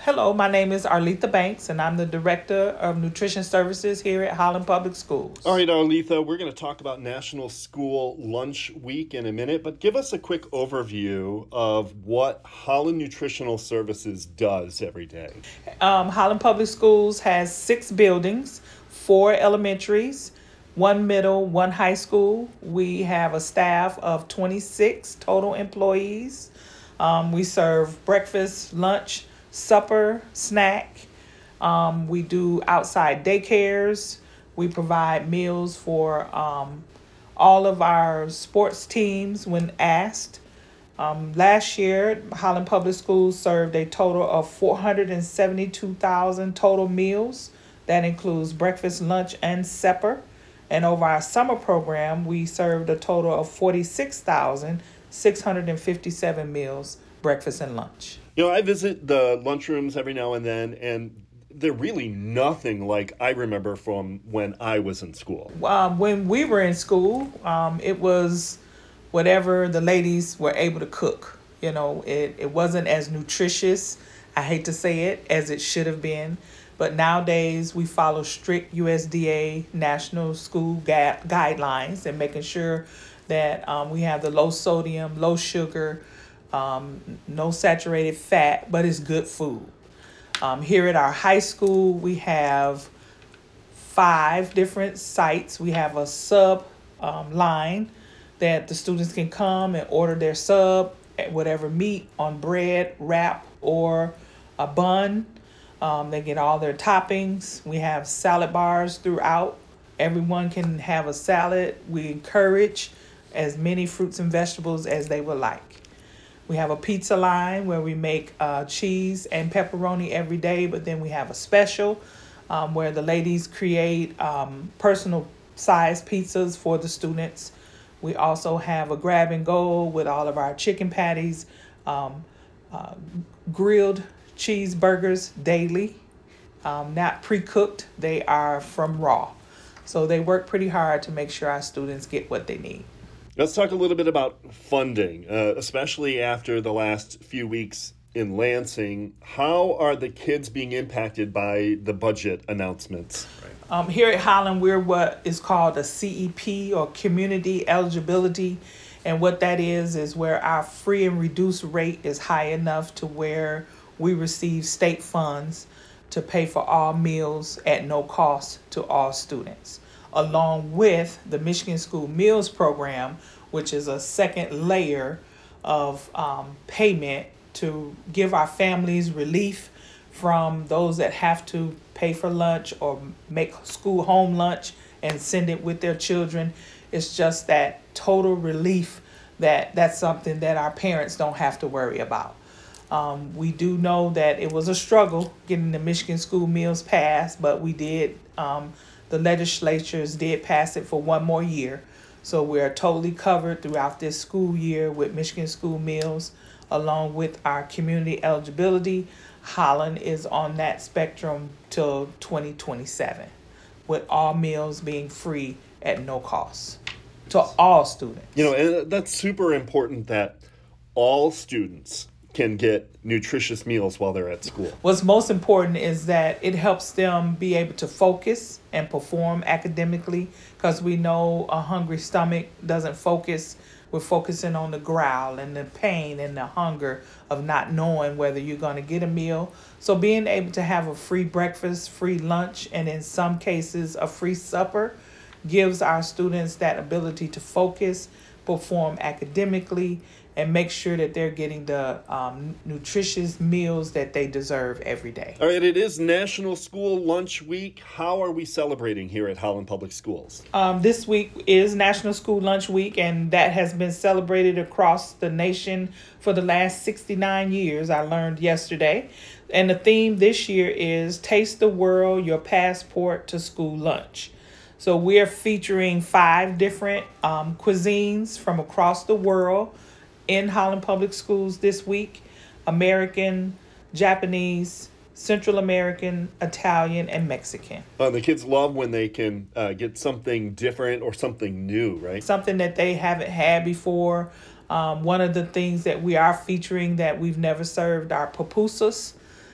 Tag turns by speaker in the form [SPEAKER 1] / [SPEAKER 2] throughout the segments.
[SPEAKER 1] Hello, my name is Arletha Banks, and I'm the Director of Nutrition Services here at Holland Public
[SPEAKER 2] All
[SPEAKER 1] Schools.
[SPEAKER 2] right, Arletha, we're going to talk about National School Lunch Week in a minute, but give us a quick overview of what Holland Nutritional Services does every day.
[SPEAKER 1] Holland Public Schools has 6 buildings, 4 elementaries, 1 middle, 1 high school. We have a staff of 26 total employees. We serve breakfast, lunch, supper, snack. We do outside daycares. We provide meals for all of our sports teams when asked. Last year, Holland Public Schools served a total of 472,000 total meals. That includes breakfast, lunch, and supper. And over our summer program, we served a total of 46,657 meals, breakfast and lunch.
[SPEAKER 2] I visit the lunchrooms every now and then, and they're really nothing like I remember from when I was in school.
[SPEAKER 1] When we were in school, it was whatever the ladies were able to cook. It wasn't as nutritious, I hate to say it, as it should have been. But nowadays, we follow strict USDA national school guidelines and making sure that we have the low sodium, low sugar, no saturated fat, but it's good food. Here at our high school, we have 5 different sites. We have a sub line that the students can come and order their sub, whatever meat, on bread, wrap, or a bun. They get all their toppings. We have salad bars throughout. Everyone can have a salad. We encourage as many fruits and vegetables as they would like. We have a pizza line where we make cheese and pepperoni every day, but then we have a special where the ladies create personal size pizzas for the students. We also have a grab and go with all of our chicken patties, grilled cheeseburgers daily, not pre-cooked. They are from raw. So they work pretty hard to make sure our students get what they need.
[SPEAKER 2] Let's talk a little bit about funding, especially after the last few weeks in Lansing. How are the kids being impacted by the budget announcements?
[SPEAKER 1] Here at Holland, we're what is called a CEP, or Community Eligibility. And what that is where our free and reduced rate is high enough to where we receive state funds to pay for all meals at no cost to all students, along with the Michigan School Meals Program, which is a second layer of payment to give our families relief from those that have to pay for lunch or make school home lunch and send it with their children. It's just that total relief that's something that our parents don't have to worry about. We do know that it was a struggle getting the Michigan School Meals passed, but we did. The legislatures did pass it for 1 more year. So we are totally covered throughout this school year with Michigan School Meals, along with our community eligibility. Holland is on that spectrum till 2027, with all meals being free at no cost to all students.
[SPEAKER 2] And that's super important that all students can get nutritious meals while they're at school.
[SPEAKER 1] What's most important is that it helps them be able to focus and perform academically, because we know a hungry stomach doesn't focus. We're focusing on the growl and the pain and the hunger of not knowing whether you're going to get a meal. So being able to have a free breakfast, free lunch, and in some cases a free supper gives our students that ability to focus, perform academically, and make sure that they're getting the nutritious meals that they deserve every day.
[SPEAKER 2] All right, it is National School Lunch Week. How are we celebrating here at Holland Public Schools?
[SPEAKER 1] This week is National School Lunch Week, and that has been celebrated across the nation for the last 69 years, I learned yesterday. And the theme this year is Taste the World, Your Passport to School Lunch. So we're featuring 5 different cuisines from across the world in Holland Public Schools this week: American, Japanese, Central American, Italian, and Mexican.
[SPEAKER 2] The kids love when they can get something different or something new, right?
[SPEAKER 1] Something that they haven't had before. One of the things that we are featuring that we've never served are pupusas.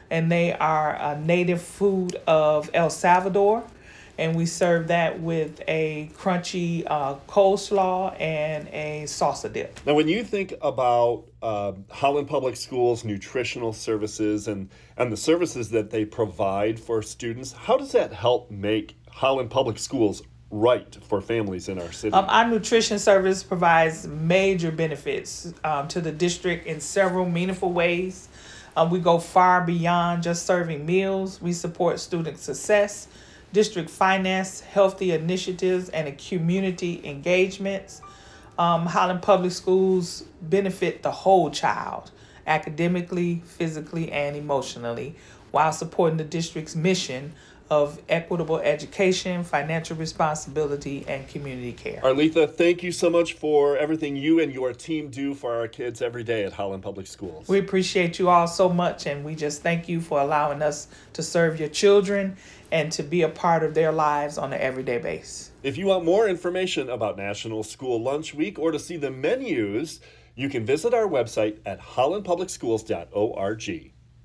[SPEAKER 1] and they are a native food of El Salvador. And we serve that with a crunchy coleslaw and a salsa dip.
[SPEAKER 2] Now, when you think about Holland Public Schools nutritional services and the services that they provide for students, how does that help make Holland Public Schools right for families in our city?
[SPEAKER 1] Our nutrition service provides major benefits to the district in several meaningful ways. We go far beyond just serving meals. We support student success, district finance, healthy initiatives, and community engagements. Holland Public Schools benefit the whole child, academically, physically, and emotionally, while supporting the district's mission of equitable education, financial responsibility, and community care.
[SPEAKER 2] Arletha, thank you so much for everything you and your team do for our kids every day at Holland Public Schools.
[SPEAKER 1] We appreciate you all so much, and we just thank you for allowing us to serve your children and to be a part of their lives on an everyday basis.
[SPEAKER 2] If you want more information about National School Lunch Week or to see the menus, you can visit our website at hollandpublicschools.org.